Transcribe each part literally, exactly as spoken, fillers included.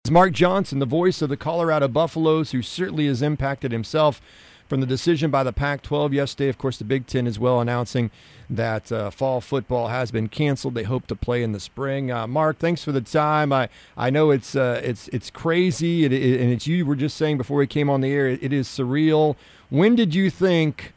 Mark Johnson, the voice of the Colorado Buffaloes, who certainly has impacted himself from the decision by the Pac twelve yesterday. Of course, the Big Ten as well announcing that uh, fall football has been canceled. They hope to play in the spring. Uh, Mark, thanks for the time. I, I know it's uh, it's it's crazy, it, it, and it's you were just saying before we came on the air, it, it is surreal. When did you think,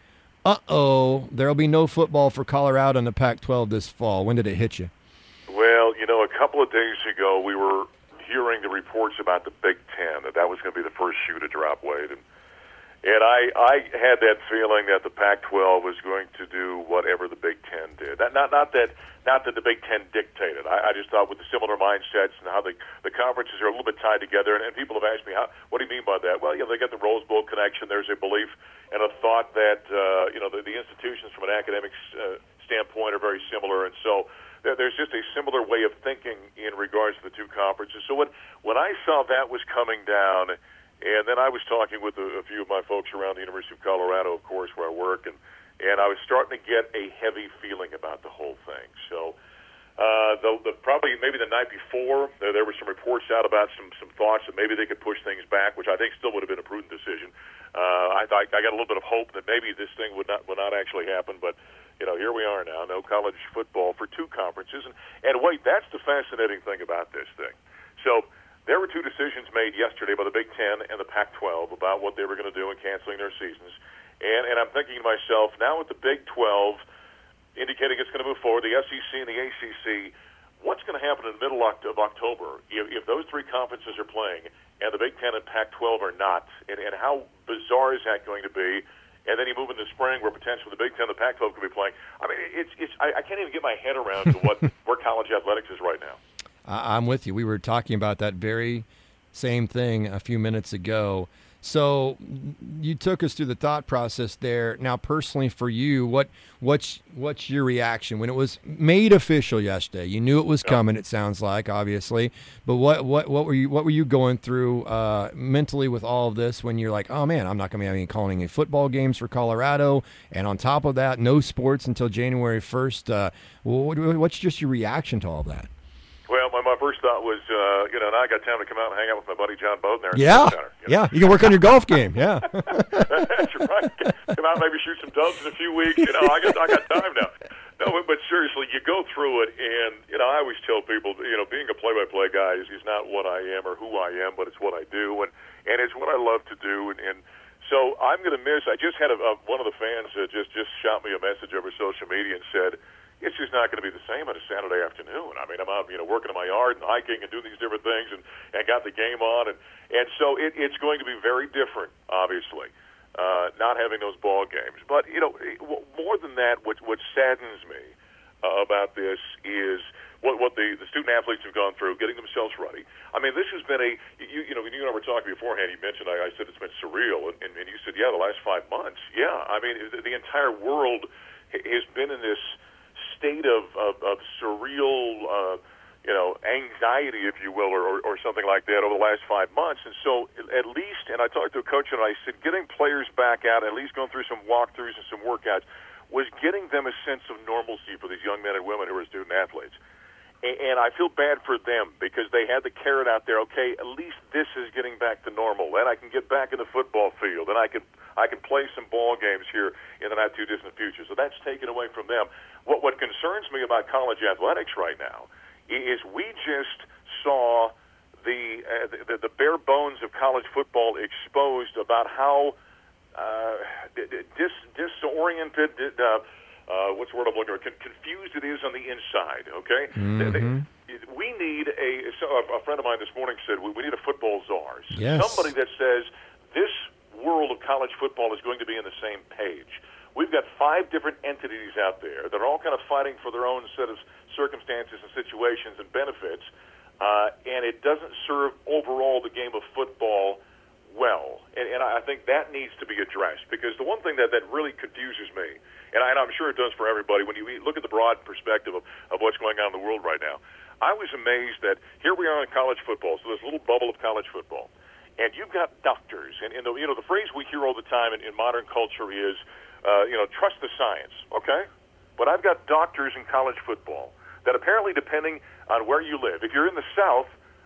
uh-oh, there'll be no football for Colorado in the Pac twelve this fall? When did it hit you? Well, you know, a couple of days ago we were hearing the reports about the Big Ten, that that was going to be the first shoe to drop, Wade. And, and I, I had that feeling that the Pac twelve was going to do whatever the Big Ten did. That, not, not, that, not that the Big Ten dictated. I, I just thought with the similar mindsets and how the, the conferences are a little bit tied together, and, and people have asked me, how, what do you mean by that? Well, you know, they got the Rose Bowl connection. There's a belief and a thought that, uh, you know, the, the institutions from an academic uh, standpoint are very similar, and so there's just a similar way of thinking in regards to the two conferences. So when when I saw that was coming down, and then I was talking with a, a few of my folks around the University of Colorado, of course, where I work, and, and I was starting to get a heavy feeling about the whole thing. So uh, the, the probably maybe the night before, there, there were some reports out about some, some thoughts that maybe they could push things back, which I think still would have been a prudent decision. Uh, I, I got a little bit of hope that maybe this thing would not would not actually happen, but you know, here we are now, no college football for two conferences. And, and wait, that's the fascinating thing about this thing. So there were two decisions made yesterday by the Big Ten and the Pac twelve about what they were going to do in canceling their seasons. And, and I'm thinking to myself, now with the Big twelve indicating it's going to move forward, the S E C and the A C C, what's going to happen in the middle of October if, if those three conferences are playing and the Big Ten and Pac twelve are not? And, and how bizarre is that going to be? And then you move in the spring where potentially the Big Ten and the Pac twelve could be playing. I mean, it's it's. I, I can't even get my head around to what where college athletics is right now. I'm with you. We were talking about that very same thing a few minutes ago. So you took us through the thought process there. Now, personally for you, what what's what's your reaction when it was made official yesterday? You knew it was coming. It sounds like, obviously, but what what what were you what were you going through uh, mentally with all of this when you're like, oh man, I'm not going to be having calling any football games for Colorado, and on top of that, no sports until January first. Uh, what, what's just your reaction to all of that? Well, my, my first thought was, uh, you know, now I got time to come out and hang out with my buddy John Bowden there. Yeah, Center, you know? yeah, you can work on your golf game. Yeah, that's right. Come out, maybe shoot some doves in a few weeks. You know, I got I got time now. No, but seriously, you go through it, and you know, I always tell people, you know, being a play-by-play guy is, is not what I am or who I am, but it's what I do, and and it's what I love to do, and. and so I'm going to miss. I just had a, a, one of the fans uh, just just shot me a message over social media and said, it's just not going to be the same on a Saturday afternoon. I mean, I'm out, you know, working in my yard and hiking and doing these different things, and, and got the game on, and and so it, it's going to be very different, obviously, uh, not having those ball games. But you know, more than that, what what saddens me uh, about this is what what the, the student athletes have gone through, getting themselves ready. I mean, this has been a you, you know when you and I were talking beforehand, you mentioned I, I said it's been surreal, and, and, and you said yeah, the last five months, yeah. I mean, the, the entire world has been in this state of, of, of surreal, uh, you know, anxiety, if you will, or, or something like that over the last five months. And so at least, and I talked to a coach and I said, getting players back out, at least going through some walkthroughs and some workouts, was getting them a sense of normalcy for these young men and women who are student athletes. And, and I feel bad for them because they had the carrot out there, okay, at least this is getting back to normal. Then I can get back in the football field, and I can I can play some ball games here in the not-too-distant future. So that's taken away from them. What what concerns me about college athletics right now is we just saw the uh, the, the bare bones of college football exposed about how uh, dis, disoriented, uh, uh, what's the word I'm looking for, confused it is on the inside, okay? Mm-hmm. We need a, so a friend of mine this morning said, we, we need a football czar. Yes. Somebody that says this world of college football is going to be on the same page. We've got five different entities out there that are all kind of fighting for their own set of circumstances and situations and benefits, uh, and it doesn't serve overall the game of football well. And, and I think that needs to be addressed, because the one thing that, that really confuses me, and, I, and I'm sure it does for everybody, when you look at the broad perspective of, of what's going on in the world right now, I was amazed that here we are in college football, so this little bubble of college football, and you've got doctors, and, and the, you know, the phrase we hear all the time in, in modern culture is, uh, you know, trust the science, okay? But I've got doctors in college football that apparently, depending on where you live, if you're in the South,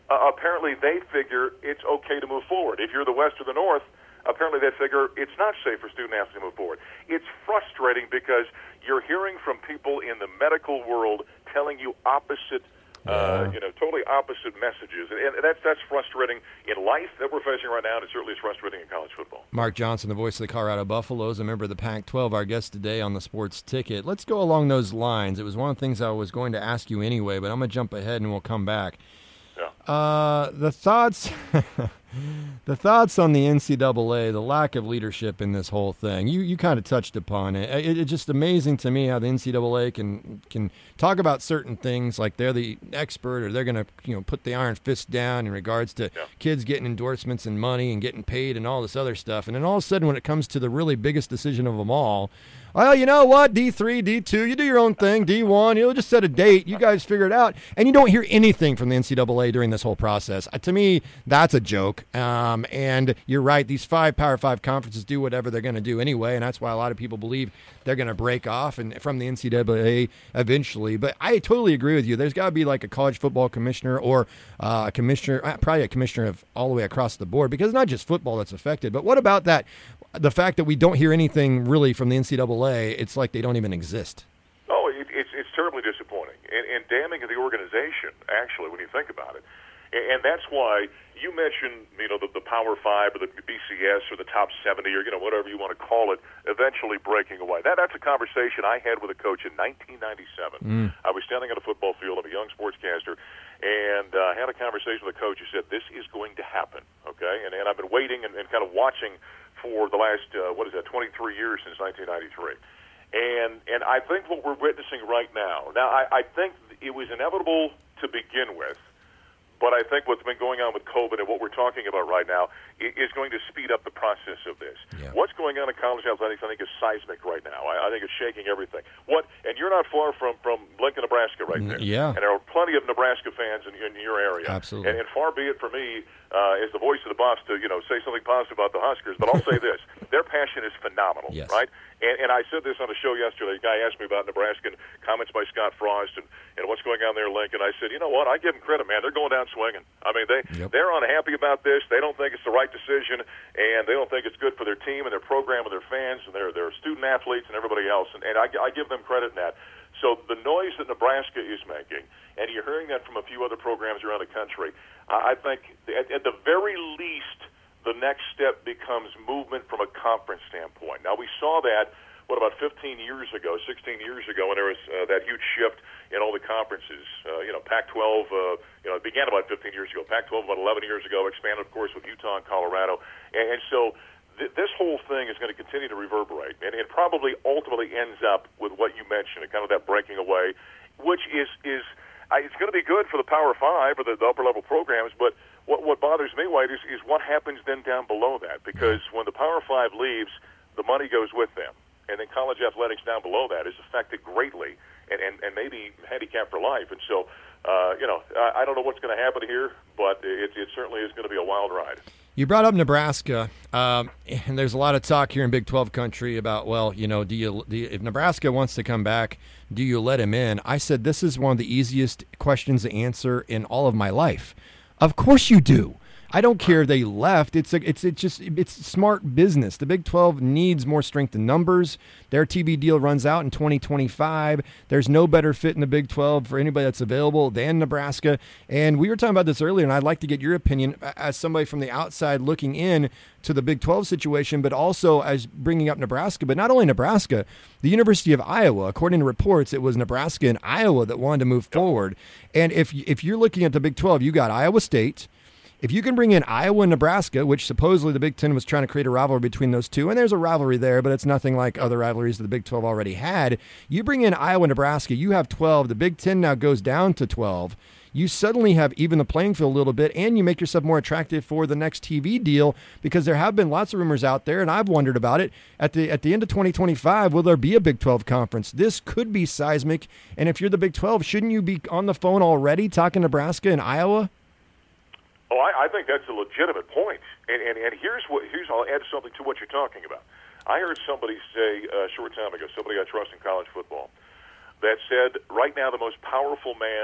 uh, apparently they figure it's okay to move forward. If you're the West or the North, apparently they figure it's not safe for student athletes to move forward. It's frustrating because you're hearing from people in the medical world telling you opposite, uh, yeah. you know, totally opposite messages. And that's that's frustrating in life that we're facing right now, and it certainly is frustrating in college football. Mark Johnson, the voice of the Colorado Buffaloes, a member of the Pac twelve, our guest today on the Sports Ticket. Let's go along those lines. It was one of the things I was going to ask you anyway, but I'm going to jump ahead and we'll come back. Yeah. Uh, the thoughts... The thoughts on the N C double A, the lack of leadership in this whole thing. You you kind of touched upon it. it. It's just amazing to me how the N C double A can can talk about certain things like they're the expert or they're going to you know put the iron fist down in regards to yeah. kids getting endorsements and money and getting paid and all this other stuff. And then all of a sudden when it comes to the really biggest decision of them all, well, you know what, D three, D two, you do your own thing, D one, you'll just set a date, you guys figure it out, and you don't hear anything from the N C double A during this whole process. Uh, to me, that's a joke, um, and you're right, these five Power Five conferences do whatever they're going to do anyway, and that's why a lot of people believe they're going to break off and from the N C double A eventually, but I totally agree with you. There's got to be like a college football commissioner or uh, a commissioner, probably a commissioner of all the way across the board, because it's not just football that's affected, but what about that? The fact that we don't hear anything really from the N C double A, it's like they don't even exist. Oh, it, it's it's terribly disappointing and, and damning to the organization, actually, when you think about it. And, and that's why you mentioned, you know, the, the Power Five or the B C S or the top seventy or, you know, whatever you want to call it, eventually breaking away. That That's a conversation I had with a coach in nineteen ninety-seven. Mm. I was standing on a football field. I'm a young sportscaster. And I uh, had a conversation with a coach who said, this is going to happen, okay? And, and I've been waiting and, and kind of watching for the last, uh, what is that, twenty-three years since nineteen ninety-three. And and I think what we're witnessing right now, now I, I think it was inevitable to begin with, but I think what's been going on with COVID and what we're talking about right now is going to speed up the process of this. Yeah. What's going on in college athletics, I think, is seismic right now. I, I think it's shaking everything. What? And you're not far from, from Lincoln, Nebraska right there. Yeah. And there are plenty of Nebraska fans in, in your area. Absolutely. And, and far be it for me, uh, as the voice of the Buffs, to, you know, say something positive about the Huskers, but I'll say this. Their passion is phenomenal, yes. right? And, and I said this on a show yesterday. A guy asked me about Nebraska and comments by Scott Frost and, and what's going on there in Lincoln. I said, you know what? I give them credit, man. They're going down swinging. I mean, they, yep. they're unhappy about this. They don't think it's the right decision, and they don't think it's good for their team and their program and their fans and their, their student athletes and everybody else. And, and I, I give them credit in that. So the noise that Nebraska is making, and you're hearing that from a few other programs around the country, I think at, at the very least, the next step becomes movement from a conference standpoint. Now, we saw that, what, about fifteen years ago, sixteen years ago, when there was uh, that huge shift in all the conferences. Uh, you know, Pac twelve, uh, you know, it began about fifteen years ago. Pac twelve about eleven years ago, expanded, of course, with Utah and Colorado. And, and so th- this whole thing is going to continue to reverberate. And it probably ultimately ends up with what you mentioned, kind of that breaking away, which is, is uh, it's going to be good for the Power Five or the, the upper-level programs, but what, what bothers me, White, is, is what happens then down below that. Because when the Power Five leaves, the money goes with them. And then college athletics down below that is affected greatly and, and, and maybe handicapped for life. And so, uh, you know, I, I don't know what's going to happen here, but it, it certainly is going to be a wild ride. You brought up Nebraska, um, and there's a lot of talk here in Big twelve country about, well, you know, do you, do you, if Nebraska wants to come back, do you let him in? I said this is one of the easiest questions to answer in all of my life. Of course you do. I don't care if they left. It's a, it's it's just it's smart business. The Big twelve needs more strength in numbers. Their T V deal runs out in twenty twenty-five. There's no better fit in the Big twelve for anybody that's available than Nebraska. And we were talking about this earlier, and I'd like to get your opinion as somebody from the outside looking in to the Big twelve situation, but also as bringing up Nebraska. But not only Nebraska, the University of Iowa. According to reports, it was Nebraska and Iowa that wanted to move forward. And if if you're looking at the Big twelve, you got Iowa State. If you can bring in Iowa and Nebraska, which supposedly the Big Ten was trying to create a rivalry between those two, and there's a rivalry there, but it's nothing like other rivalries that the Big twelve already had. You bring in Iowa and Nebraska, you have twelve. The Big Ten now goes down to twelve. You suddenly have even the playing field a little bit, and you make yourself more attractive for the next T V deal, because there have been lots of rumors out there, and I've wondered about it. At the at the end of twenty twenty-five, will there be a Big twelve conference? This could be seismic, and if you're the Big twelve, shouldn't you be on the phone already talking Nebraska and Iowa? Oh, I, I think that's a legitimate point. And, and, and here's what here's I'll add something to what you're talking about. I heard somebody say uh, a short time ago, somebody I trust in college football, that said right now the most powerful man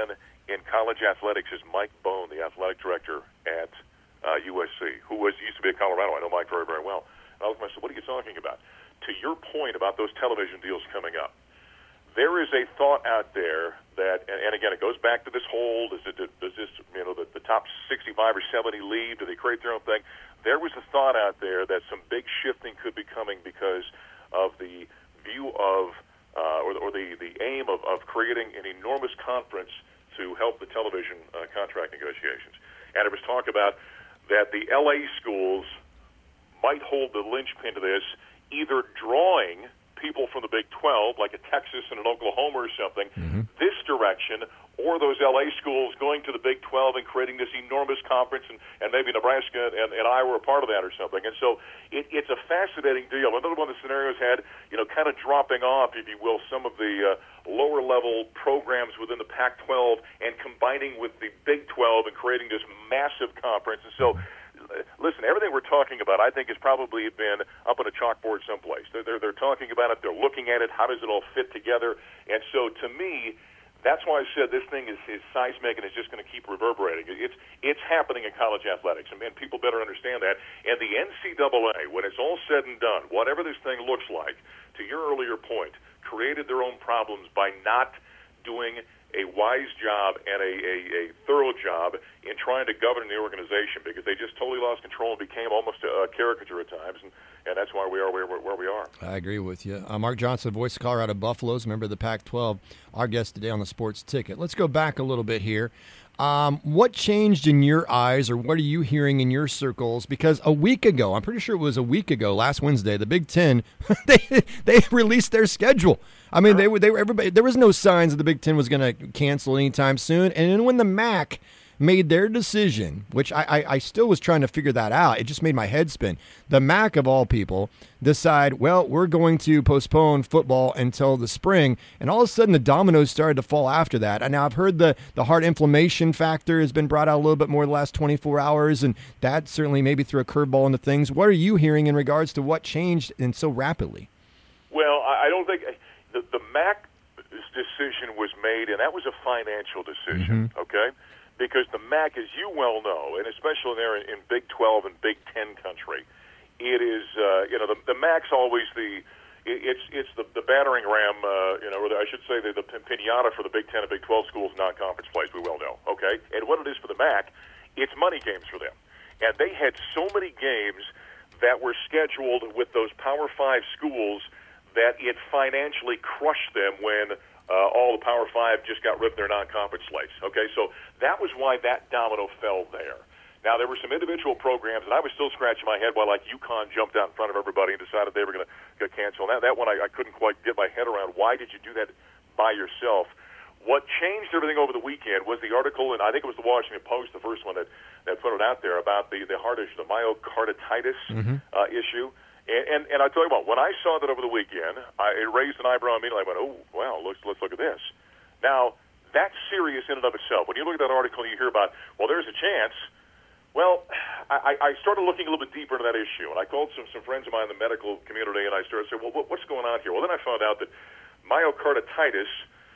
in college athletics is Mike Bone, the athletic director at uh, U S C, who was used to be at Colorado. I know Mike very, very well. And I was myself, what are you talking about? To your point about those television deals coming up, there is a thought out there that, and, and again, it goes back to this whole, does, it, does this, you know, the, the top sixty-five or seventy leave? Do they create their own thing? There was a thought out there that some big shifting could be coming because of the view of, uh, or, the, or the, the aim of, of creating an enormous conference to help the television uh, contract negotiations. And there was talk about that the L A schools might hold the linchpin to this, either drawing people from the Big twelve, like a Texas and an Oklahoma or something, mm-hmm. this direction, or those L A schools going to the Big twelve and creating this enormous conference, and, and maybe Nebraska and, and Iowa are part of that or something. And so it, it's a fascinating deal. Another one of the scenarios had, you know, kind of dropping off, if you will, some of the uh, lower-level programs within the Pac twelve and combining with the Big twelve and creating this massive conference. And so listen, everything we're talking about, I think, has probably been up on a chalkboard someplace. They're, they're, they're talking about it. They're looking at it. How does it all fit together? And so, to me, that's why I said this thing is, is seismic and is just going to keep reverberating. It's it's happening in college athletics, and, and people better understand that. And the N C double A, when it's all said and done, whatever this thing looks like, to your earlier point, created their own problems by not doing a wise job and a, a, a thorough job in trying to govern the organization, because they just totally lost control and became almost a, a caricature at times, and, and that's why we are where, where we are. I agree with you. Uh, Mark Johnson, voice of Colorado Buffaloes, member of the Pac twelve, our guest today on the Sports Ticket. Let's go back a little bit here. Um, what changed in your eyes, or what are you hearing in your circles? Because a week ago, I'm pretty sure it was a week ago, last Wednesday, the Big Ten, they they released their schedule. I mean, they were they were everybody. There was no signs that the Big Ten was going to cancel anytime soon. And then when the M A C made their decision, which I, I, I still was trying to figure that out, it just made my head spin. The M A C, of all people, decide, well, we're going to postpone football until the spring, and all of a sudden the dominoes started to fall after that. And now I've heard the, the heart inflammation factor has been brought out a little bit more the last twenty-four hours, and that certainly maybe threw a curveball into things. What are you hearing in regards to what changed and so rapidly? Well, I don't think the, the M A C's decision was made, and that was a financial decision, mm-hmm. okay? Because the M A C, as you well know, and especially there in, in Big twelve and Big ten country, it is, uh, you know, the, the M A C's always the, it, it's it's the, the battering ram, uh, you know, or the, I should say the, the pinata for the Big ten and Big twelve schools non-conference plays, we well know, okay? And what it is for the M A C, it's money games for them. And they had so many games that were scheduled with those Power Five schools that it financially crushed them when Uh, all the Power Five just got rid of their non-conference slates. Okay, so that was why that domino fell there. Now, there were some individual programs, and I was still scratching my head while, like, UConn jumped out in front of everybody and decided they were going to cancel. Now, that one I, I couldn't quite get my head around. Why did you do that by yourself? What changed everything over the weekend was the article, and I think it was the Washington Post, the first one that, that put it out there, about the, the heart issue, the myocarditis mm-hmm. uh, issue. And, and and I tell you what, when I saw that over the weekend, I, it raised an eyebrow immediately. I went, oh, well, let's, let's look at this. Now, that's serious in and of itself. When you look at that article and you hear about, well, there's a chance, well, I, I started looking a little bit deeper into that issue. And I called some, some friends of mine in the medical community, and I started saying, well, what, what's going on here? Well, then I found out that myocarditis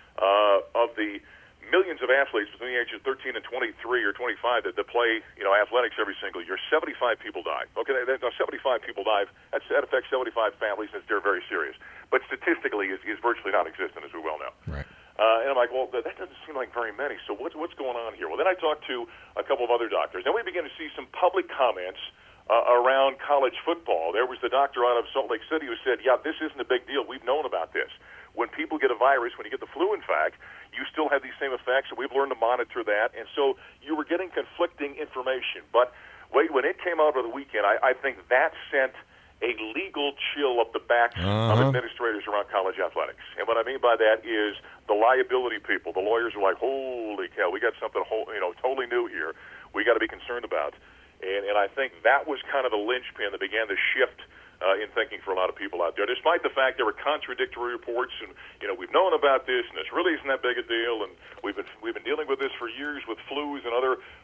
uh, of the millions of athletes between the ages of thirteen and twenty-three or twenty-five that, that play, you know, athletics every single year, seventy-five people die. Okay, now seventy-five people die. That's, that affects seventy-five families, and they're very serious. But statistically, is is virtually non-existent, as we well know. Right. Uh, and I'm like, well, that, that doesn't seem like very many. So what's what's going on here? Well, then I talked to a couple of other doctors. Then we began to see some public comments uh, around college football. There was the doctor out of Salt Lake City who said, yeah, this isn't a big deal. We've known about this. When people get a virus, when you get the flu, in fact, you still have these same effects, and we've learned to monitor that. And so you were getting conflicting information. But, Wade, when it came out over the weekend, I, I think that sent a legal chill up the backs uh-huh. of administrators around college athletics. And what I mean by that is the liability people. The lawyers are like, holy cow, we got something whole, you know, totally new here we got to be concerned about. And, and I think that was kind of the linchpin that began to shift Uh, in thinking for a lot of people out there, despite the fact there were contradictory reports, and you know we've known about this, and this really isn't that big a deal, and we've been we've been dealing with this for years with flus and other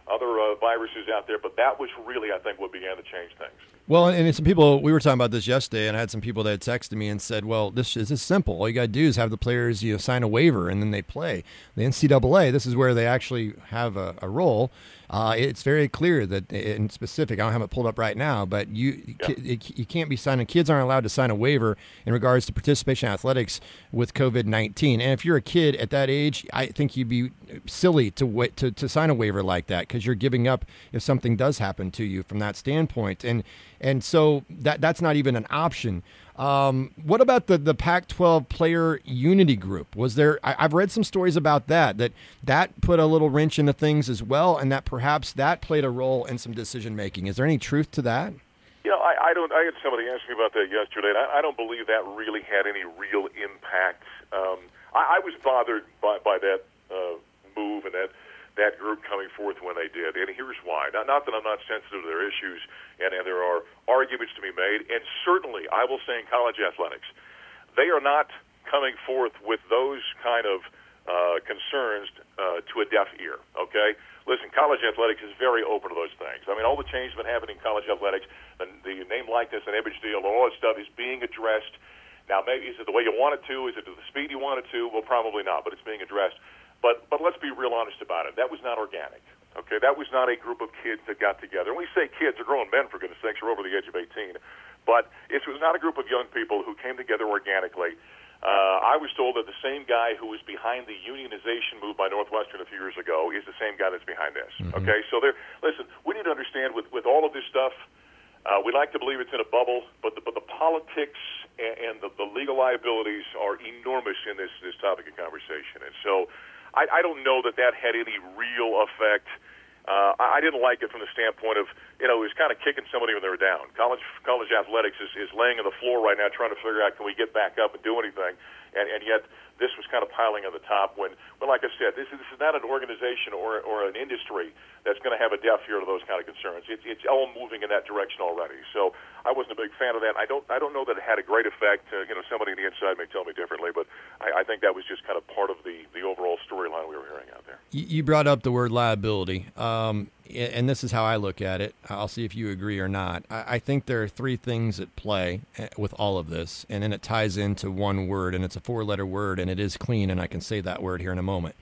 other uh, viruses out there. But that was really, I think, what began to change things. Well, and some people, we were talking about this yesterday, and I had some people that had texted me and said, well, this is, this is simple. All you got to do is have the players, you know, sign a waiver, and then they play. The N C double A, this is where they actually have a, a role. Uh, it's very clear that, in specific, I don't have it pulled up right now, but you yeah. you can't be signing, kids aren't allowed to sign a waiver in regards to participation in athletics with COVID nineteen. And if you're a kid at that age, I think you'd be silly to wait, to, to sign a waiver like that, because you're giving up if something does happen to you from that standpoint. And and so that that's not even an option. Um, what about the, the Pac twelve player unity group? Was there? I, I've read some stories about that, that that put a little wrench into things as well, and that perhaps that played a role in some decision making. Is there any truth to that? You know, I, I don't. I had somebody ask me about that yesterday, and I, I don't believe that really had any real impact. Um, I, I was bothered by by that uh, move and that. that group coming forth when they did. And here's why. Not, not that I'm not sensitive to their issues, and, and there are arguments to be made, and certainly I will say in college athletics, they are not coming forth with those kind of uh, concerns uh, to a deaf ear, okay? Listen, college athletics is very open to those things. I mean, all the change that's been happening in college athletics, and the name, likeness, and image deal, all that stuff is being addressed. Now, maybe is it the way you want it to? Is it to the speed you want it to? Well, probably not, but it's being addressed. But but let's be real honest about it. That was not organic. Okay, that was not a group of kids that got together. And we say kids, they're grown men, for goodness sakes, are over the age of eighteen. But it was not a group of young people who came together organically. Uh, I was told that the same guy who was behind the unionization move by Northwestern a few years ago is the same guy that's behind this. Mm-hmm. Okay, so there. Listen, we need to understand with, with all of this stuff, uh, we like to believe it's in a bubble, but the, but the politics and, and the, the legal liabilities are enormous in this, this topic of conversation. And so I, I don't know that that had any real effect. Uh, I didn't like it from the standpoint of, you know, it was kind of kicking somebody when they were down. College college athletics is, is laying on the floor right now trying to figure out, can we get back up and do anything? And, and yet this was kind of piling on the top when, well, like I said, this is, this is not an organization or, or an industry that's going to have a deaf ear to those kind of concerns. It's, it's all moving in that direction already. So I wasn't a big fan of that. I don't I don't know that it had a great effect. Uh, you know, somebody on the inside may tell me differently, but I, I think that was just kind of part of the, the overall storyline we were hearing out there. You brought up the word liability, um, and this is how I look at it. I'll see if you agree or not. I, I think there are three things at play with all of this, and then it ties into one word, and it's a four-letter word, and it is clean, and I can say that word here in a moment.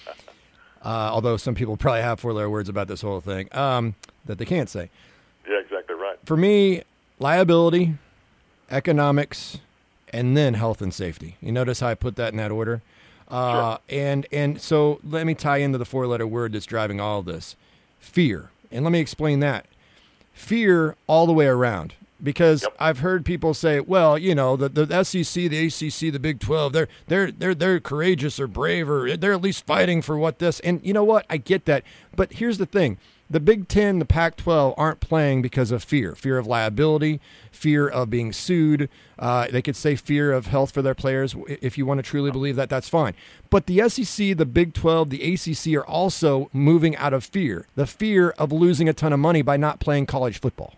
Uh, although some people probably have four-letter words about this whole thing um, that they can't say. Yeah, exactly right. For me, liability, economics, and then health and safety. You notice how I put that in that order? Uh, sure. And and so let me tie into the four-letter word that's driving all of this, fear. And let me explain that. Fear all the way around. Because yep. I've heard people say, well, you know, the, the S E C, the A C C, the Big twelve, they're they're they're they're courageous or brave, or they're at least fighting for what this. And you know what? I get that. But here's the thing. The Big Ten, the Pac twelve aren't playing because of fear, fear of liability, fear of being sued. Uh, they could say fear of health for their players. If you want to truly believe that, that's fine. But the S E C, the Big twelve, the A C C are also moving out of fear, the fear of losing a ton of money by not playing college football.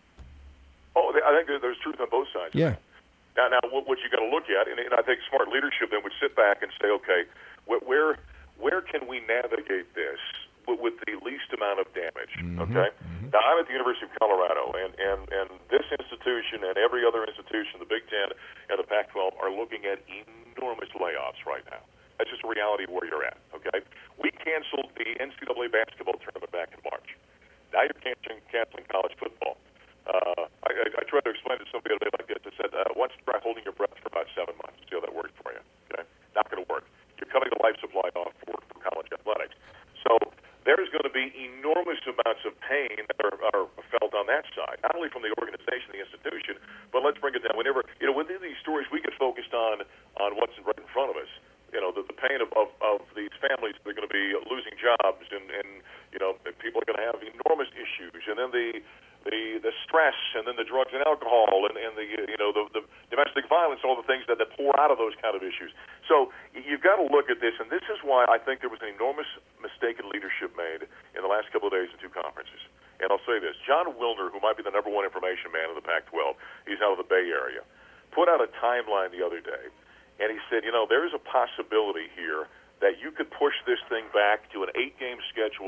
Oh, I think there's truth on both sides. Yeah. Now, now, what, what you got to look at, and, and I think smart leadership then would sit back and say, okay, where where can we navigate this with, with the least amount of damage? Mm-hmm. Okay. Mm-hmm. Now, I'm at the University of Colorado, and, and and this institution and every other institution, the Big Ten and the Pac twelve, are looking at enormous layoffs right now. That's just a reality of where you're at. Okay. We canceled the N C double A basketball tournament back in March. Now you're canceling canceling college football. Uh, I, I, I tried to explain to somebody the other day like this. I said, uh, once try holding your breath for about seven months, see how that works for you. Okay, not going to work. You're cutting the life supply off for, for college athletics. So there's going to be enormous amounts of pain that are, are felt on that side, not only from the organization, the institution, but let's bring it down. Whenever you know, within these stories, we get focused on on what's right in front of us. You know, the, the pain of, of, of these families that are going to be losing jobs, and, and you know, people are going to have enormous issues, and then the the the stress, and then the drugs and alcohol, and, and the you know the, the domestic violence, all the things that, that pour out of those kind of issues. So you've got to look at this, and this is why I think there was an enormous mistake in leadership made in the last couple of days in two conferences. And I'll say this: John Wilner, who might be the number one information man in the Pac twelve, he's out of the Bay Area, put out a timeline the other day, and he said, you know, there is a possibility here that you could push this thing back to an eight-game schedule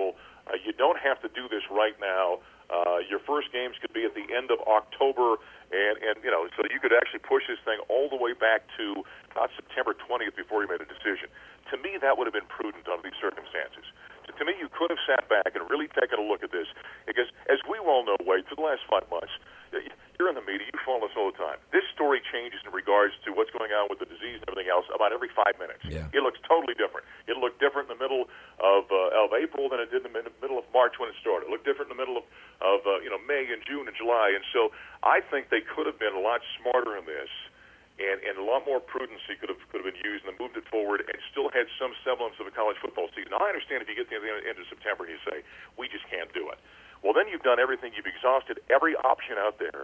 Uh, you don't have to do this right now. Uh, your first games could be at the end of October, and, and you know, so you could actually push this thing all the way back to about September twentieth before you made a decision. To me, that would have been prudent under these circumstances. So to me, you could have sat back and really taken a look at this, because as we well know, Wade, for the last five months, you're in the media, you follow us all the time. This story changes in regards to what's going on with the disease and everything else about every five minutes. Yeah. It looks totally different. It looked different in the middle of uh, of April than it did in the middle of March when it started. It looked different in the middle of, of uh, you know, May and June and July. And so I think they could have been a lot smarter in this, and, and a lot more prudency could have could have been used, and moved it forward, and still had some semblance of a college football season. Now, I understand if you get to the end of September and you say, we just can't do it. Well, then you've done everything. You've exhausted every option out there,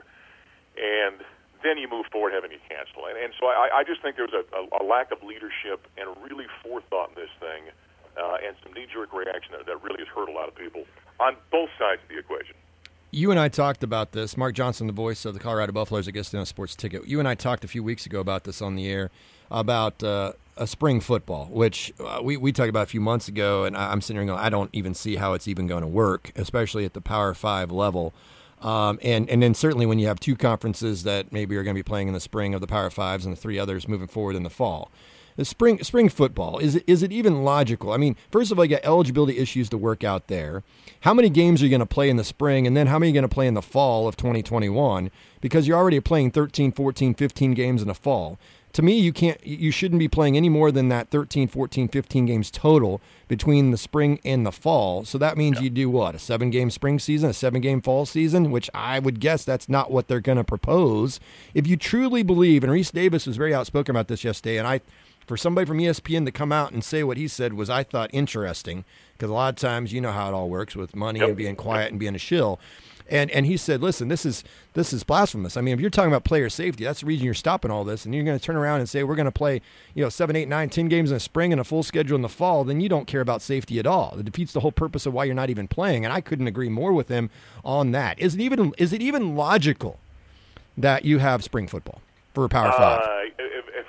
and then you move forward having to cancel. And, and so I, I just think there's a, a, a lack of leadership and really forethought in this thing, uh, and some knee-jerk reaction that, that really has hurt a lot of people on both sides of the equation. You and I talked about this. Mark Johnson, the voice of the Colorado Buffaloes, I guess, on Sports Ticket. You and I talked a few weeks ago about this on the air, about uh, a spring football, which uh, we, we talked about a few months ago, and I'm sitting here going, I don't even see how it's even going to work, especially at the Power Five level. Um, and, and then certainly when you have two conferences that maybe are going to be playing in the spring of the Power Fives and the three others moving forward in the fall. The spring spring football, is it, is it even logical? I mean, first of all, you got eligibility issues to work out there. How many games are you going to play in the spring, and then how many are you going to play in the fall of twenty twenty-one? Because you're already playing thirteen, fourteen, fifteen games in the fall. To me, you can't, you shouldn't be playing any more than that thirteen, fourteen, fifteen games total between the spring and the fall. So that means yeah. you do what? A seven-game spring season, a seven-game fall season, which I would guess that's not what they're going to propose. If you truly believe, and Reese Davis was very outspoken about this yesterday, and I, for somebody from E S P N to come out and say what he said was, I thought, interesting, because a lot of times you know how it all works with money yep. and being quiet and being a shill. And and he said, listen, this is this is blasphemous. I mean, if you're talking about player safety, that's the reason you're stopping all this, and you're going to turn around and say we're going to play, you know, seven, eight, nine, ten games in the spring and a full schedule in the fall, then you don't care about safety at all. It defeats the whole purpose of why you're not even playing. And I couldn't agree more with him on that. Is it even is it even logical that you have spring football for Power Five? Uh, if, if,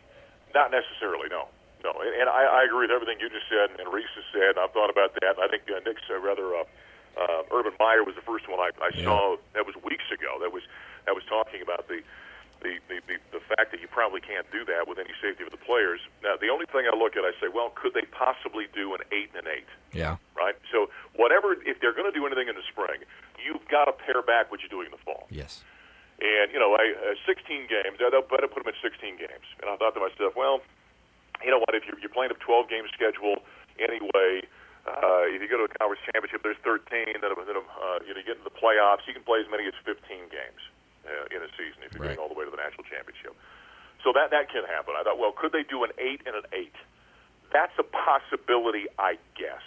not necessarily, no. No, and, and I, I agree with everything you just said and Reese has said, and I've thought about that. I think uh, Nick's uh, rather uh, uh, Urban Meyer was the first one I, I yeah. saw. That was weeks ago. That was that was talking about the the, the, the the fact that you probably can't do that with any safety of the players. Now, the only thing I look at, I say, well, could they possibly do an eight and an eight? Yeah. Right. So whatever, if they're going to do anything in the spring, you've got to pare back what you're doing in the fall. Yes. And you know, I, uh, sixteen games. I better put them at sixteen games. And I thought to myself, well, you know what? If you're, you're playing a twelve game schedule anyway. Uh, if you go to a conference championship, there's thirteen. Then, then uh, you know, you get into the playoffs, you can play as many as fifteen games uh, in a season if you're right. getting all the way to the national championship. So that that can happen. I thought, well, could they do an eight and an eight? That's a possibility, I guess.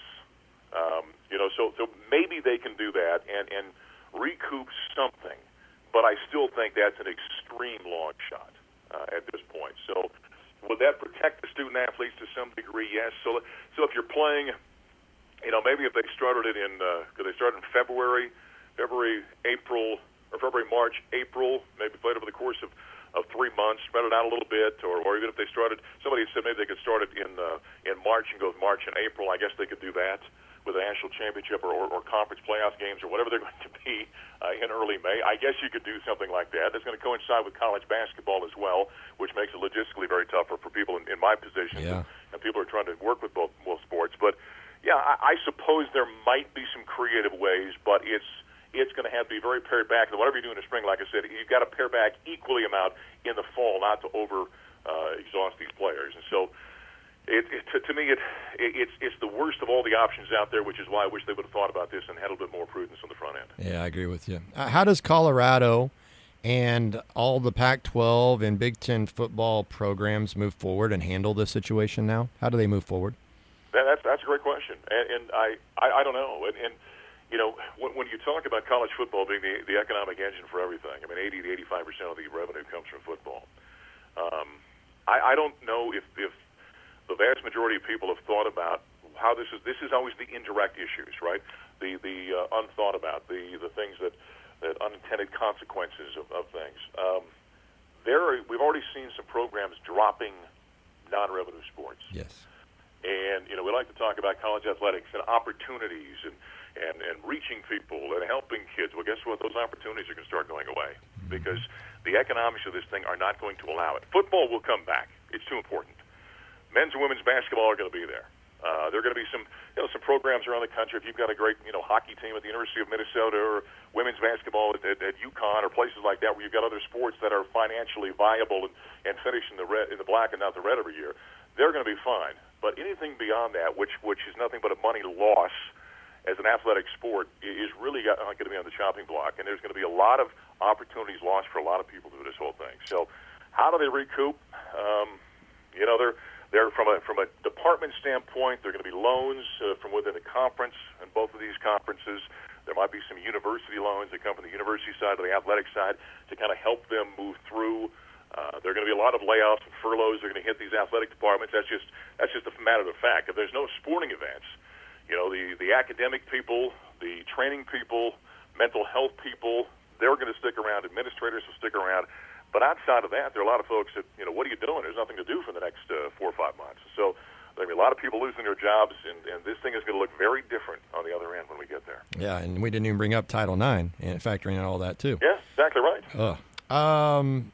Um, you know, so so maybe they can do that and and recoup something. But I still think that's an extreme long shot uh, at this point. So would that protect the student athletes to some degree? Yes. So so if you're playing. You know, maybe if they started it in, uh, could they start in February, February, April, or February, March, April, maybe played over the course of, of three months, spread it out a little bit, or, or even if they started, somebody said maybe they could start it in uh, in March and go with March and April. I guess they could do that with a national championship or, or, or conference playoff games or whatever they're going to be uh, in early May. I guess you could do something like that. That's going to coincide with college basketball as well, which makes it logistically very tough for, for people in, in my position. Yeah. And people are trying to work with both, both sports. But yeah, I, I suppose there might be some creative ways, but it's it's going to have to be very pared back. And whatever you do in the spring, like I said, you've got to pare back equally amount in the fall, not to over uh, exhaust these players. And so, it, it, to, to me, it, it it's it's the worst of all the options out there, which is why I wish they would have thought about this and had a little bit more prudence on the front end. Yeah, I agree with you. Uh, how does Colorado and all the Pac twelve and Big Ten football programs move forward and handle this situation now? How do they move forward? That, that's that's a great question, and, and I, I I don't know. And, and you know, when, when you talk about college football being the the economic engine for everything, I mean, eighty to eighty-five percent of the revenue comes from football. Um, I, I don't know if if the vast majority of people have thought about how this is. This is always the indirect issues, right? The the uh, unthought about, the the things that that unintended consequences of, of things. Um, there, are, we've already seen some programs dropping non-revenue sports. Yes. And, you know, we like to talk about college athletics and opportunities and, and, and reaching people and helping kids. Well, guess what? Those opportunities are going to start going away because the economics of this thing are not going to allow it. Football will come back. It's too important. Men's and women's basketball are going to be there. Uh, there are going to be some, you know, some programs around the country. If you've got a great, you know, hockey team at the University of Minnesota or women's basketball at, at, at UConn or places like that where you've got other sports that are financially viable and, and finish in the red, in the black and not the red every year, they're going to be fine. But anything beyond that, which which is nothing but a money loss as an athletic sport, is really got, uh, going to be on the chopping block. And there's going to be a lot of opportunities lost for a lot of people through this whole thing. So how do they recoup? Um, you know, they're They're from a from a department standpoint. They're going to be loans uh, from within the conference, and both of these conferences. There might be some university loans that come from the university side or the athletic side to kind of help them move through. Uh, there are going to be a lot of layoffs and furloughs. They're going to hit these athletic departments. That's just that's just a matter of fact. If there's no sporting events, you know, the the academic people, the training people, mental health people, they're going to stick around. Administrators will stick around. But outside of that, there are a lot of folks that, you know, what are you doing? There's nothing to do for the next uh, four or five months. So there are going to be a lot of people losing their jobs, and, and this thing is going to look very different on the other end when we get there. Yeah, and we didn't even bring up Title nine and factoring in all that, too. Yeah, exactly right. Ugh. Um,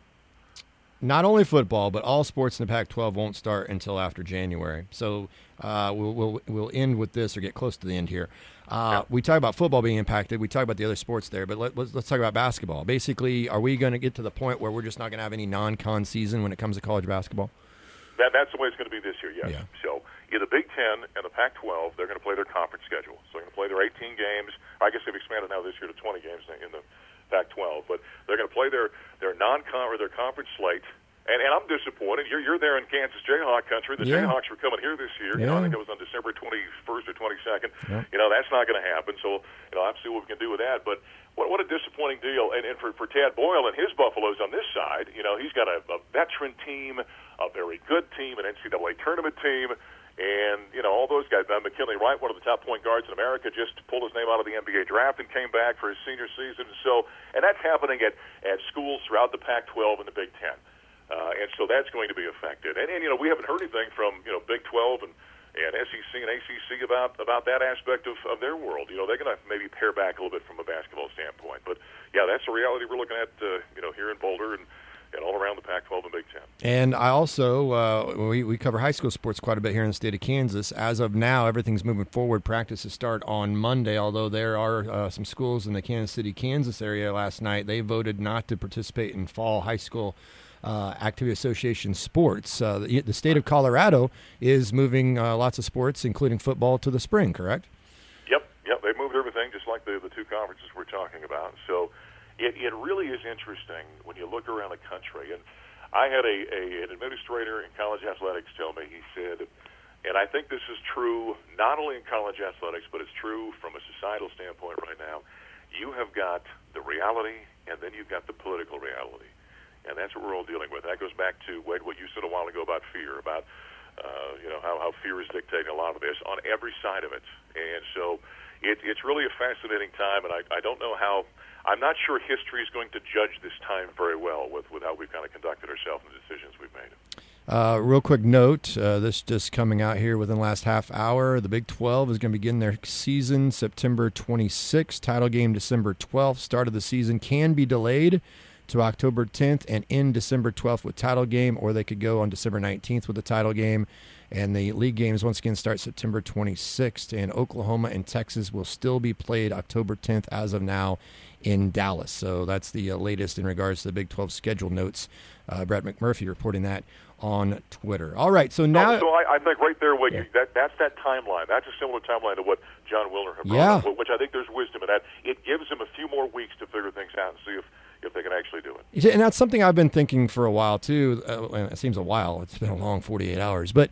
not only football, but all sports in the Pac twelve won't start until after January. So uh, we'll, we'll, we'll end with this or get close to the end here. Uh, we talk about football being impacted. We talk about the other sports there, but let, let's, let's talk about basketball. Basically, are we going to get to the point where we're just not going to have any non-con season when it comes to college basketball? That, that's the way it's going to be this year, yes. Yeah. So in the Big Ten and the Pac twelve, they're going to play their conference schedule. So they're going to play their eighteen games. I guess they've expanded now this year to twenty games in the Pac twelve. But they're going to play their, their non-con or their conference slate. And, and I'm disappointed. You're you're there in Kansas Jayhawk country. The yeah. Jayhawks were coming here this year. Yeah. You know, I think it was on December twenty-first or twenty-second. Yeah. You know, that's not going to happen. So, you know, I'll see what we can do with that. But what what a disappointing deal. And, and for, for Tad Boyle and his Buffaloes on this side, you know, he's got a, a veteran team, a very good team, an N C double A tournament team. And, you know, all those guys. Ben McKinley Wright, one of the top point guards in America, just pulled his name out of the N B A draft and came back for his senior season. So, and that's happening at, at schools throughout the Pac twelve and the Big Ten. Uh, and so that's going to be affected. And, and, you know, we haven't heard anything from, you know, Big twelve and, and S E C and A C C about, about that aspect of, of their world. You know, they're going to maybe pare back a little bit from a basketball standpoint. But, yeah, that's the reality we're looking at, uh, you know, here in Boulder and, and all around the Pac twelve and Big Ten. And I also, uh, we, we cover high school sports quite a bit here in the state of Kansas. As of now, everything's moving forward. Practices start on Monday, although there are uh, some schools in the Kansas City, Kansas area last night. They voted not to participate in fall high school Uh, Activity Association sports. Uh, the, the state of Colorado is moving uh, lots of sports, including football, to the spring, correct? Yep, yep. They've moved everything just like the, the two conferences we're talking about. So it, it really is interesting when you look around the country. And I had a, a an administrator in college athletics tell me, he said, and I think this is true not only in college athletics, but it's true from a societal standpoint right now, you have got the reality and then you've got the political reality. And that's what we're all dealing with. That goes back to, Wade, what you said a while ago about fear, about uh, you know how, how fear is dictating a lot of this on every side of it. And so it, it's really a fascinating time, and I, I don't know how – I'm not sure history is going to judge this time very well with, with how we've kind of conducted ourselves and the decisions we've made. Uh, real quick note, uh, this just coming out here within the last half hour. The Big twelve is going to begin their season September twenty-sixth, title game December twelfth. Start of the season can be delayed to October tenth and end December twelfth with title game, or they could go on December nineteenth with the title game. And the league games once again start September twenty-sixth, and Oklahoma and Texas will still be played October tenth as of now in Dallas. So that's the uh, latest in regards to the Big twelve schedule notes. Uh, Brett McMurphy reporting that on Twitter. All right, so now... So, so I, I think right there, what yeah. you, that, that's that timeline. That's a similar timeline to what John Wilner had brought yeah. up, which I think there's wisdom in that. It gives them a few more weeks to figure things out and see if if they can actually do it. And that's something I've been thinking for a while, too. Uh, it seems a while. It's been a long forty-eight hours. But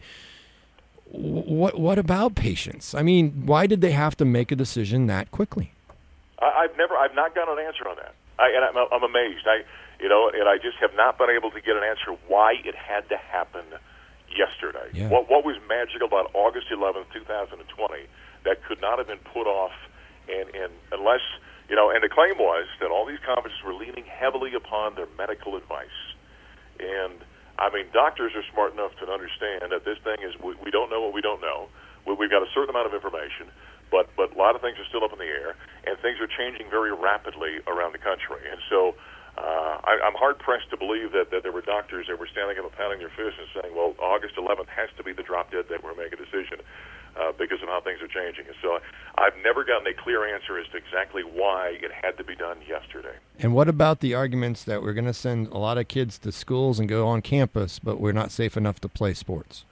what what about patience? I mean, why did they have to make a decision that quickly? I, I've never, I've not got an answer on that. I, and I'm, I'm amazed. I, you know, and I just have not been able to get an answer why it had to happen yesterday. Yeah. What what was magical about August eleventh, two thousand twenty that could not have been put off, and, and unless, you know, and the claim was that all these conferences were leaning heavily upon their medical advice. And I mean, doctors are smart enough to understand that this thing is, we, we don't know what we don't know. We, we've got a certain amount of information, but, but a lot of things are still up in the air, and things are changing very rapidly around the country. And so uh, I, I'm hard-pressed to believe that, that there were doctors that were standing up and pounding their fists and saying, well, August eleventh has to be the drop-dead that we're making a decision uh, because of how things are changing. And so I've never gotten a clear answer as to exactly why it had to be done yesterday. And what about the arguments that we're going to send a lot of kids to schools and go on campus, but we're not safe enough to play sports?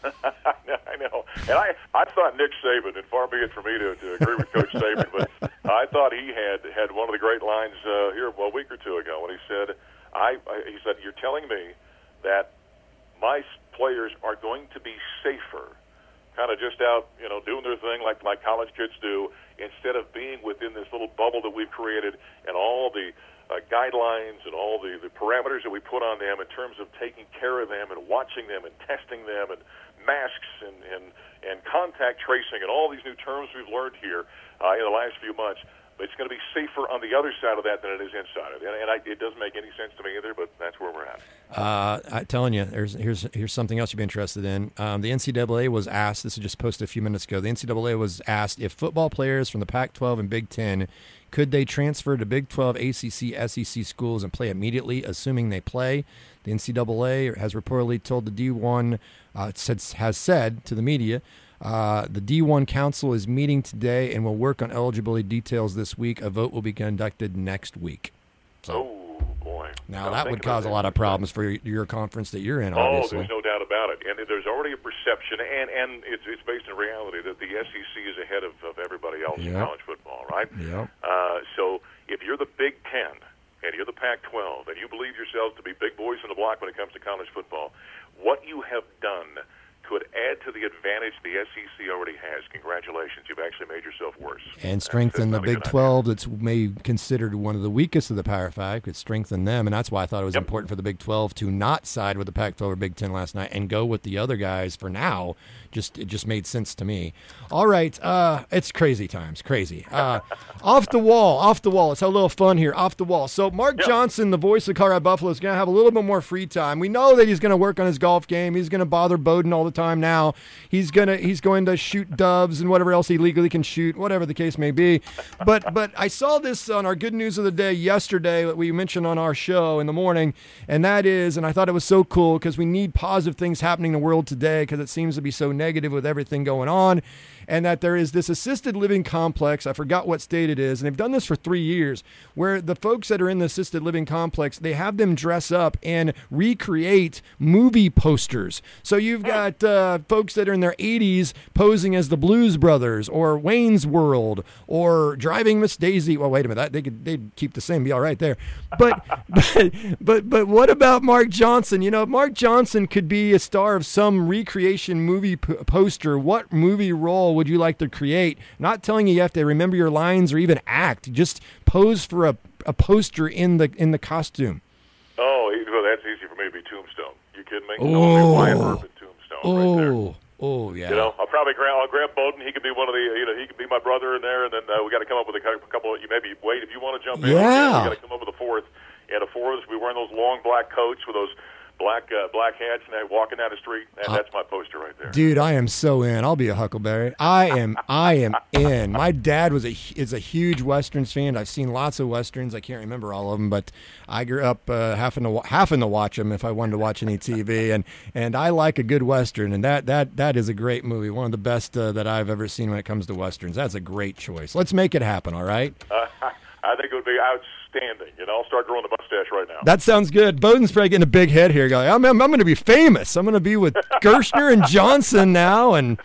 I know. And I, I thought Nick Saban, and far be it for me to, to agree with Coach Saban, but I thought he had, had one of the great lines uh, here well, a week or two ago when he said, I, I, he said, you're telling me that my players are going to be safer, kind of just out, you know, doing their thing like, like college kids do, instead of being within this little bubble that we've created and all the uh, guidelines and all the, the parameters that we put on them in terms of taking care of them and watching them and testing them and masks and, and, and contact tracing and all these new terms we've learned here uh, in the last few months. But it's going to be safer on the other side of that than it is inside of it. And, and I, it doesn't make any sense to me either, but that's where we're at. Uh, I'm telling you, there's, here's here's something else you'd be interested in. Um, the N C double A was asked, this was just posted a few minutes ago, the N C double A was asked if football players from the Pac twelve and Big Ten, could they transfer to Big twelve, A C C, S E C schools and play immediately, assuming they play. The N C double A has reportedly told the D one, uh, has said to the media, Uh, the D one Council is meeting today and will work on eligibility details this week. A vote will be conducted next week. So, oh, boy. Now, that would cause a lot of problems for your, your conference that you're in, oh, obviously. Oh, there's no doubt about it. And there's already a perception, and, and it's, it's based in reality, that the S E C is ahead of, of everybody else yep. in college football, right? Yep. Uh, so if you're the Big Ten and you're the Pac twelve and you believe yourselves to be big boys in the block when it comes to college football, what you have done could add to the advantage the S E C already has. Congratulations. You've actually made yourself worse. And strengthen the Big twelve that's maybe considered one of the weakest of the Power Five. Could strengthen them, and that's why I thought it was yep. important for the Big twelve to not side with the Pac twelve or Big Ten last night and go with the other guys for now. Just It just made sense to me. All right. Uh, it's crazy times. Crazy. Uh, off the wall. Off the wall. Let's have a little fun here. Off the wall. So Mark yep. Johnson, the voice of Colorado Buffalo, is going to have a little bit more free time. We know that he's going to work on his golf game. He's going to bother Bowden all the time now. He's gonna he's going to shoot doves and whatever else he legally can shoot, whatever the case may be. But but I saw this on our Good News of the Day yesterday that we mentioned on our show in the morning, and that is, and I thought it was so cool because we need positive things happening in the world today because it seems to be so negative with everything going on. And that there is this assisted living complex, I forgot what state it is, and they've done this for three years, where the folks that are in the assisted living complex, they have them dress up and recreate movie posters. So you've got uh, folks that are in their eighties posing as the Blues Brothers or Wayne's World or Driving Miss Daisy. Well, wait a minute, that, they could they'd keep the same, be all right there. But, but but but what about Mark Johnson? You know, if Mark Johnson could be a star of some recreation movie p- poster, what movie role would you like to create? Not telling you you have to remember your lines or even act. Just pose for a, a poster in the in the costume. Oh, well, that's easy for me to be Tombstone. You kidding me? Oh, Wyatt Earp and Tombstone oh, right there. Oh, yeah. You know, I'll probably grab I'll grab Bowden. He could be one of the you know he could be my brother in there, and then uh, we got to come up with a couple. Of, you maybe wait if you want to jump in. Yeah, we got to come up with a fourth. And a fourth, we wearing those long black coats with those black uh, black hats and walking down the street, and that's my poster right there. Dude, I am so in. I'll be a Huckleberry. I am I am in. My dad was a is a huge Westerns fan. I've seen lots of Westerns. I can't remember all of them, but I grew up uh, having to having to watch them if I wanted to watch any T V, and and I like a good Western, and that that that is a great movie, one of the best uh, that I've ever seen when it comes to Westerns. That's a great choice. Let's make it happen, all right? Uh, I think it would be outstanding. You know, I'll start growing the mustache right now. That sounds good. Bowden's probably getting a big head here. Going, I'm, I'm, I'm going to be famous. I'm going to be with Gerstner and Johnson now. And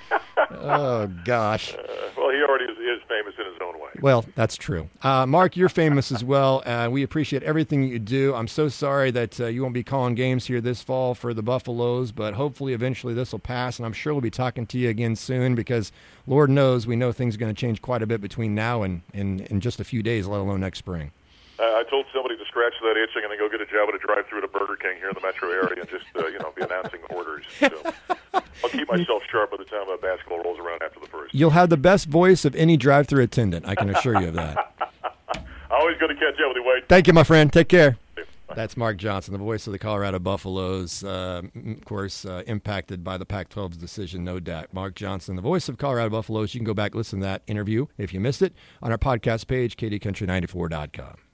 oh gosh. Uh, well, he already is, is famous in his own way. Well, that's true. Uh, Mark, you're famous as well. Uh, we appreciate everything you do. I'm so sorry that uh, you won't be calling games here this fall for the Buffaloes, but hopefully eventually this will pass, and I'm sure we'll be talking to you again soon because Lord knows we know things are going to change quite a bit between now and in just a few days, let alone next spring. Uh, I told somebody to scratch that itching and then go get a job at a drive-thru at a Burger King here in the metro area and just, uh, you know, be announcing orders. So I'll keep myself sharp by the time uh, basketball rolls around after the first. You'll have the best voice of any drive-thru attendant. I can assure you of that. Always good to catch up with you, Wade. Thank you, my friend. Take care. That's Mark Johnson, the voice of the Colorado Buffaloes, uh, of course, uh, impacted by the Pac twelve's decision, no doubt. Mark Johnson, the voice of Colorado Buffaloes. You can go back and listen to that interview if you missed it on our podcast page, K D Country ninety-four dot com.